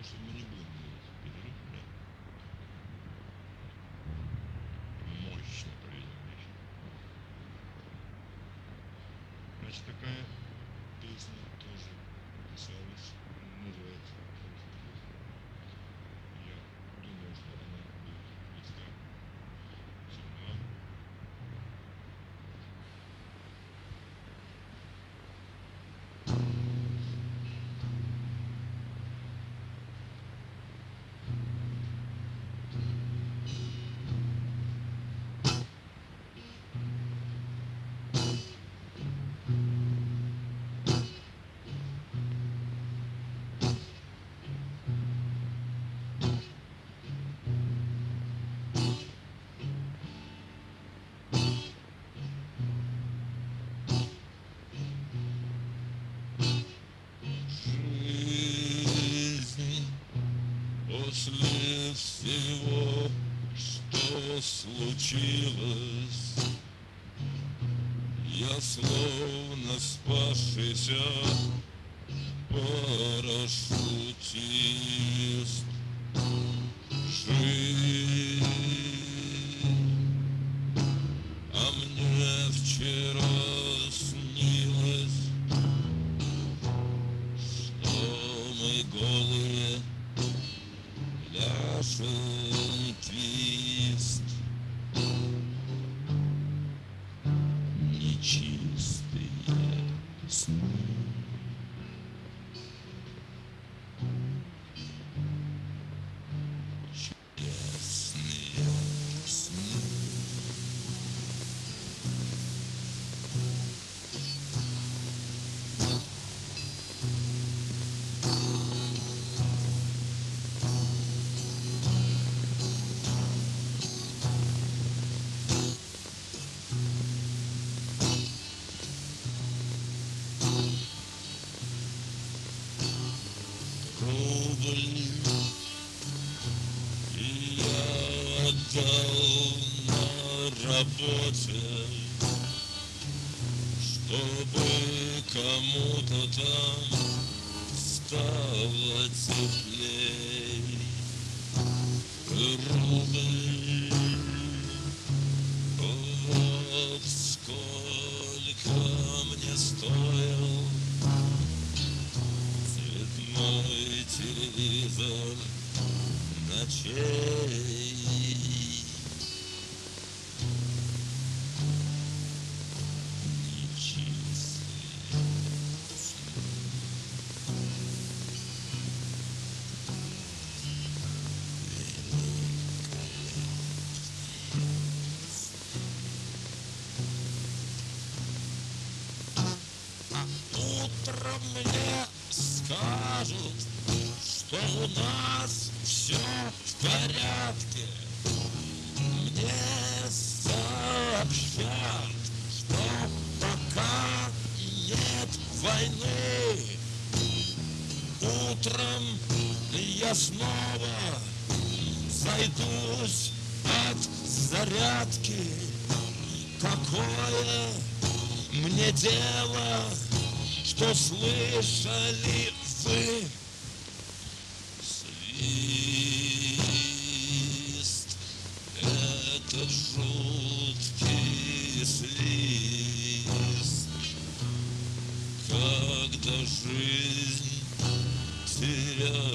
что мы не будем делать перерыв, да? Мощно проведем вечер. Значит, такая песня тоже писалась, называется «Я думал, что она будет близка зима». Жизнь после всего, что случилось, я словно спасшийся парашютист. Жизнь, а мне вчера снилось, что мы голые ляжем твист. Нечистые сны. Чудесные сны. Рубль я отдал на работе, чтобы кому-то там стало теплей. Рубль, вот сколько мне стоил цветной телевизор ночей. Нечистые сны. Утром мне скажут, что у нас все в порядке. Мне сообщат, что пока нет войны. Утром я снова зайдусь от зарядки. Какое мне дело, что слышали вы? Свист, этот жуткий свист, когда жизнь теряет